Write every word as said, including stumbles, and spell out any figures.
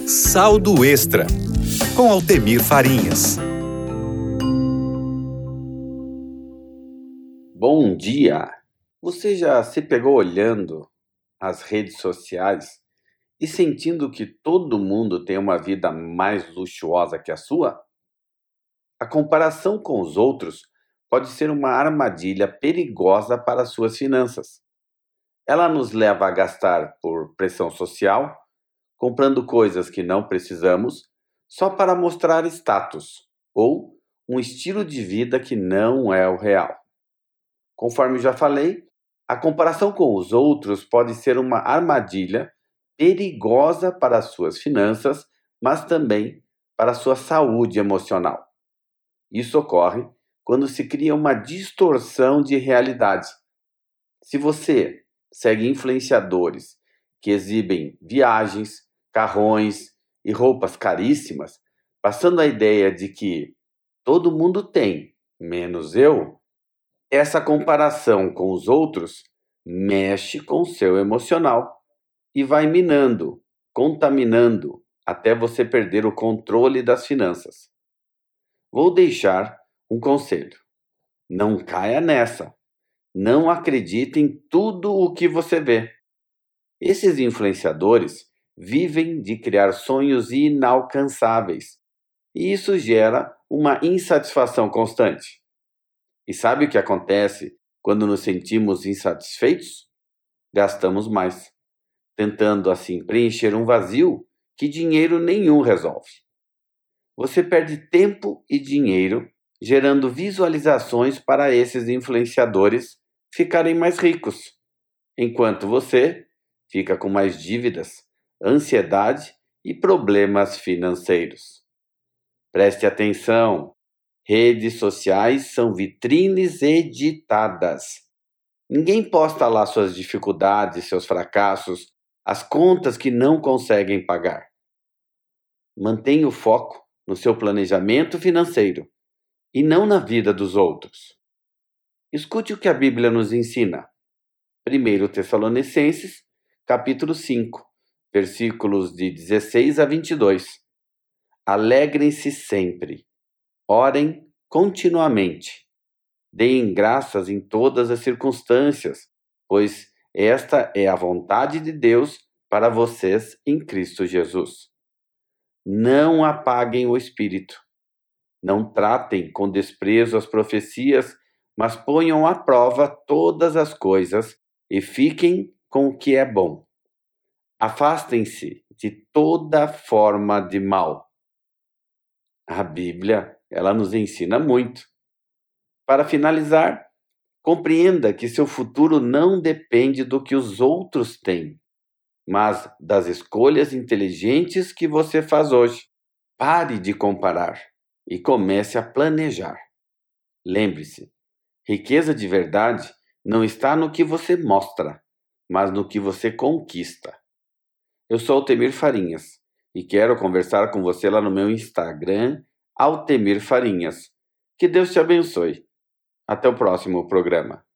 Saldo Extra, com Altemir Farinhas. Bom dia! Você já se pegou olhando as redes sociais e sentindo que todo mundo tem uma vida mais luxuosa que a sua? A comparação com os outros pode ser uma armadilha perigosa para as suas finanças. Ela nos leva a gastar por pressão social, comprando coisas que não precisamos só para mostrar status ou um estilo de vida que não é o real. Conforme já falei, a comparação com os outros pode ser uma armadilha perigosa para as suas finanças, mas também para a sua saúde emocional. Isso ocorre quando se cria uma distorção de realidade. Se você segue influenciadores que exibem viagens, carrões e roupas caríssimas, passando a ideia de que todo mundo tem, menos eu, essa comparação com os outros mexe com o seu emocional e vai minando, contaminando, até você perder o controle das finanças. Vou deixar um conselho. Não caia nessa. Não acredite em tudo o que você vê. Esses influenciadores vivem de criar sonhos inalcançáveis, e isso gera uma insatisfação constante. E sabe o que acontece quando nos sentimos insatisfeitos? Gastamos mais, tentando assim preencher um vazio que dinheiro nenhum resolve. Você perde tempo e dinheiro gerando visualizações para esses influenciadores ficarem mais ricos, enquanto você fica com mais dívidas, ansiedade e problemas financeiros. Preste atenção, redes sociais são vitrines editadas. Ninguém posta lá suas dificuldades, seus fracassos, as contas que não conseguem pagar. Mantenha o foco no seu planejamento financeiro e não na vida dos outros. Escute o que a Bíblia nos ensina. primeiro Tessalonicenses, capítulo cinco, versículos de dezesseis a vinte e dois. Alegrem-se sempre, orem continuamente, deem graças em todas as circunstâncias, pois esta é a vontade de Deus para vocês em Cristo Jesus. Não apaguem o espírito. Não tratem com desprezo as profecias, mas ponham à prova todas as coisas e fiquem com o que é bom. Afastem-se de toda forma de mal. A Bíblia, ela nos ensina muito. Para finalizar, compreenda que seu futuro não depende do que os outros têm, mas das escolhas inteligentes que você faz hoje. Pare de comparar e comece a planejar. Lembre-se, riqueza de verdade não está no que você mostra, mas no que você conquista. Eu sou Altemir Farinhas e quero conversar com você lá no meu Instagram, Altemir Farinhas. Que Deus te abençoe. Até o próximo programa.